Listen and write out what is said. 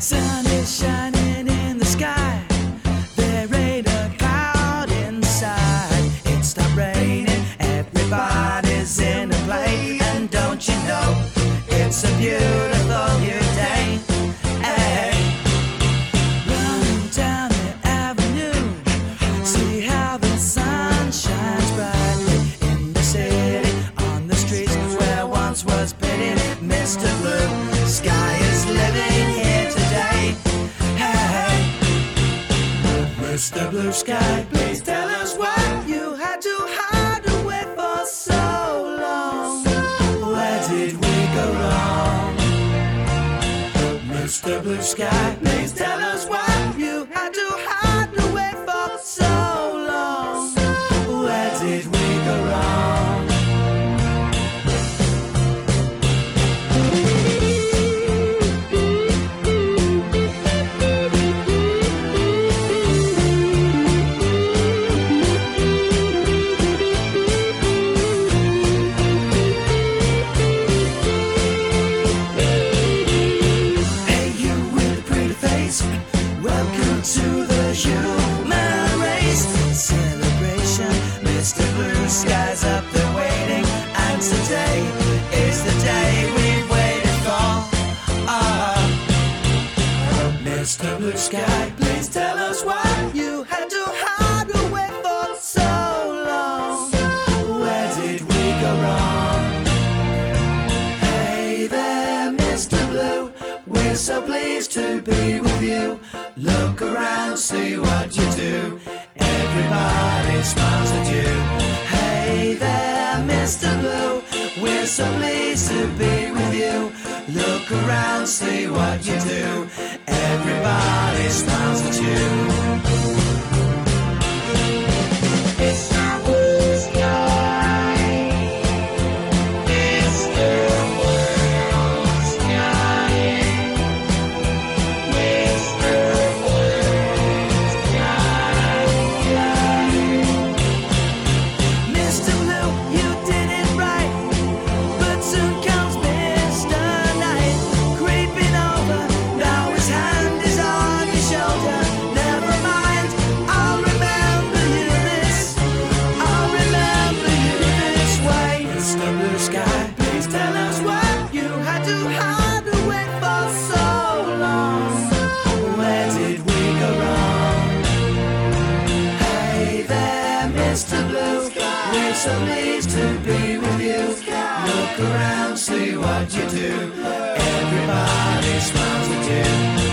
Sun is shining in the sky. There ain't a cloud inside. It stopped raining. Everybody's in a play. And don't you know, it's a beautiful new day. Hey. Running down the avenue, see how the sun shines brightly in the city, on the streets where once was pitted. Mr. Blue Sky is living here today. Hey, Mr. Blue Sky, please tell us why you had to hide away for so long. Where did we go wrong? Mr. Blue Sky, please tell us why you had to hide away for so long. Where did we go wrong? Welcome to the human race celebration. Mr. Blue Sky's up there waiting, and today is the day we've waited for. Mr. Blue Sky, please tell us why you had to hide away for so long. Where did we go wrong? Hey there, Mr. Blue, we're so pleased to be with you. Look around, see what you do. Everybody smiles at you. Hey there, Mr. Blue, we're so pleased to be with you. Look around, see what you do. Everybody smiles at you. Mr. Blue, we're so pleased to be with you. Look around, see what you do. Everybody smiles at you.